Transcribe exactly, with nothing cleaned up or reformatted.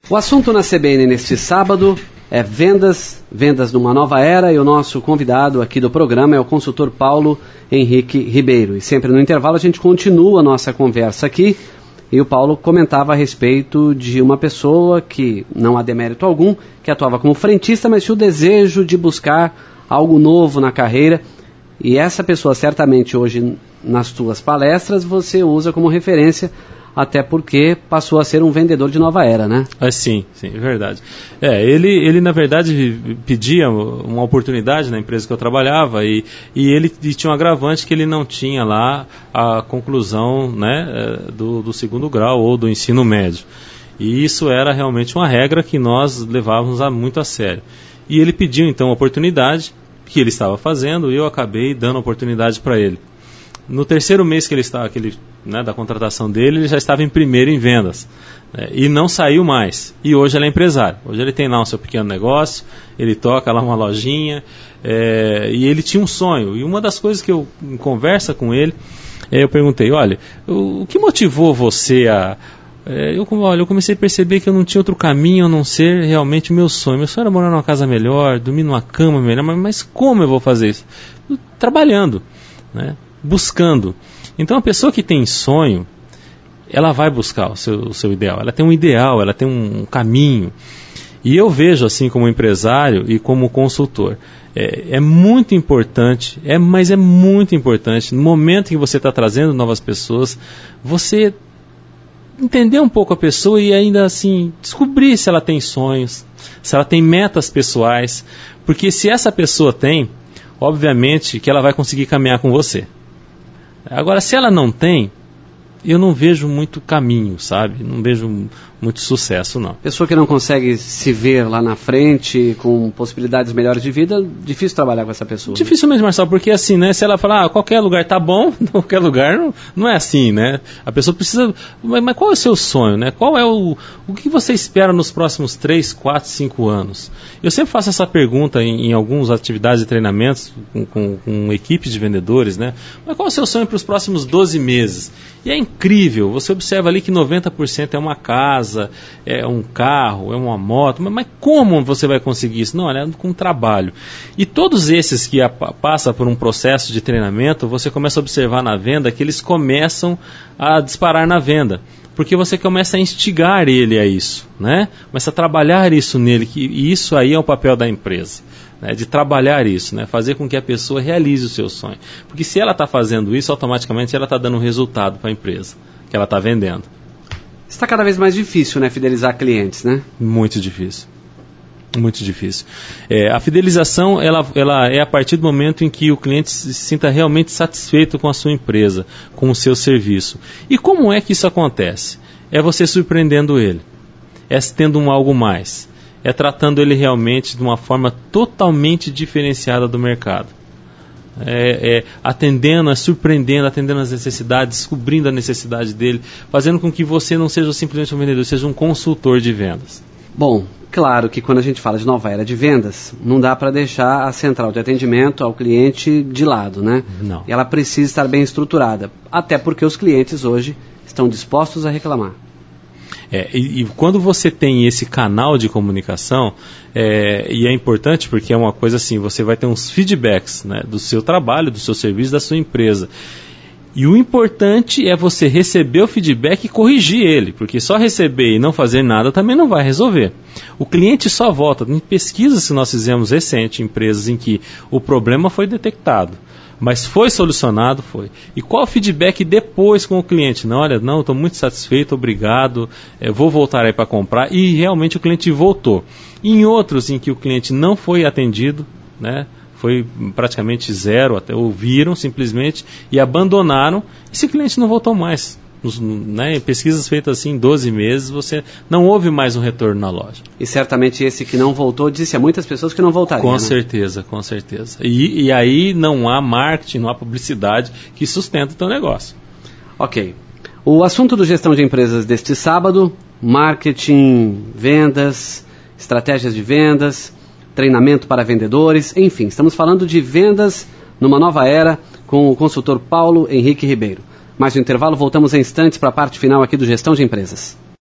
O assunto na C B N neste sábado é vendas, vendas numa nova era, e o nosso convidado aqui do programa é o consultor Paulo Henrique Ribeiro. E sempre no intervalo a gente continua a nossa conversa aqui, e o Paulo comentava a respeito de uma pessoa que, não há demérito algum, que atuava como frentista, mas tinha o desejo de buscar algo novo na carreira, e essa pessoa certamente hoje nas tuas palestras você usa como referência, até porque passou a ser um vendedor de nova era, né? Ah, sim, sim, é verdade. É, ele, ele, na verdade, pedia uma oportunidade na empresa que eu trabalhava e, e ele e tinha um agravante que ele não tinha lá a conclusão, né, do, do segundo grau ou do ensino médio. E isso era realmente uma regra que nós levávamos a, muito a sério. E ele pediu, então, a oportunidade que ele estava fazendo e eu acabei dando a oportunidade para ele. No terceiro mês que ele estava, que ele, né, da contratação dele, ele já estava em primeiro em vendas, né, e não saiu mais. E hoje ele é empresário. Hoje ele tem lá um seu pequeno negócio, ele toca lá uma lojinha, é, e ele tinha um sonho. E uma das coisas que eu, em conversa com ele, é, eu perguntei, olha, o, o que motivou você a... É, eu, olha, eu comecei a perceber que eu não tinha outro caminho a não ser realmente o meu sonho. Meu sonho era morar numa casa melhor, dormir numa cama melhor, mas, mas como eu vou fazer isso? Trabalhando, né? Buscando. Então a pessoa que tem sonho, ela vai buscar o seu, o seu ideal, ela tem um ideal, ela tem um caminho. E eu vejo assim como empresário e como consultor, é, é muito importante, é, mas é muito importante, no momento que você está trazendo novas pessoas, você entender um pouco a pessoa e ainda assim descobrir se ela tem sonhos, se ela tem metas pessoais, porque se essa pessoa tem, obviamente que ela vai conseguir caminhar com você. Agora, se ela não tem, eu não vejo muito caminho, sabe? Não vejo muito sucesso, não. Pessoa que não consegue se ver lá na frente, com possibilidades melhores de vida, difícil trabalhar com essa pessoa. Dificilmente, Marcelo, porque assim, né? Se ela falar, ah, qualquer lugar tá bom, qualquer lugar não, não é assim, né? A pessoa precisa... Mas, mas qual é o seu sonho, né? Qual é o... O que você espera nos próximos três, quatro, cinco anos? Eu sempre faço essa pergunta em, em algumas atividades de treinamentos com, com, com equipes de vendedores, né? Mas qual é o seu sonho para os próximos doze meses? E é incrível, você observa ali que noventa por cento é uma casa, é um carro, é uma moto, mas, mas como você vai conseguir isso? Não, é com trabalho. E todos esses que a, passam por um processo de treinamento, você começa a observar na venda que eles começam a disparar na venda, porque você começa a instigar ele a isso, né? Começa a trabalhar isso nele, que, e isso aí é o papel da empresa. Né, de trabalhar isso, né, fazer com que a pessoa realize o seu sonho. Porque se ela está fazendo isso, automaticamente ela está dando um resultado para a empresa que ela está vendendo. Está cada vez mais difícil, né, fidelizar clientes, né? Muito difícil. Muito difícil. É, a fidelização ela, ela é a partir do momento em que o cliente se sinta realmente satisfeito com a sua empresa, com o seu serviço. E como é que isso acontece? É você surpreendendo ele. É tendo um algo mais. É tratando ele realmente de uma forma totalmente diferenciada do mercado. É, é atendendo, é surpreendendo, atendendo as necessidades, descobrindo a necessidade dele, fazendo com que você não seja simplesmente um vendedor, seja um consultor de vendas. Bom, claro que quando a gente fala de nova era de vendas, não dá para deixar a central de atendimento ao cliente de lado, né? Não. Ela precisa estar bem estruturada, até porque os clientes hoje estão dispostos a reclamar. É, e, e quando você tem esse canal de comunicação, é, e é importante porque é uma coisa assim, você vai ter uns feedbacks, né, do seu trabalho, do seu serviço, da sua empresa. E o importante é você receber o feedback e corrigir ele, porque só receber e não fazer nada também não vai resolver. O cliente só volta. Em pesquisas que nós fizemos recente, em empresas em que o problema foi detectado, mas foi solucionado, foi. E qual o feedback depois com o cliente? Não, olha, não, estou muito satisfeito, obrigado, é, vou voltar aí para comprar. E realmente o cliente voltou. Em outros em que o cliente não foi atendido, né, foi praticamente zero, até ouviram simplesmente e abandonaram, esse cliente não voltou mais. Nos, né, em pesquisas feitas assim em doze meses, você não houve mais um retorno na loja. E certamente esse que não voltou disse a muitas pessoas que não voltariam. Com né? certeza, com certeza. E, e aí não há marketing, não há publicidade que sustenta o teu negócio. Ok. O assunto do Gestão de Empresas deste sábado, marketing, vendas, estratégias de vendas, treinamento para vendedores, enfim, estamos falando de vendas numa nova era com o consultor Paulo Henrique Ribeiro. Mais um intervalo, voltamos em instantes para a parte final aqui do Gestão de Empresas.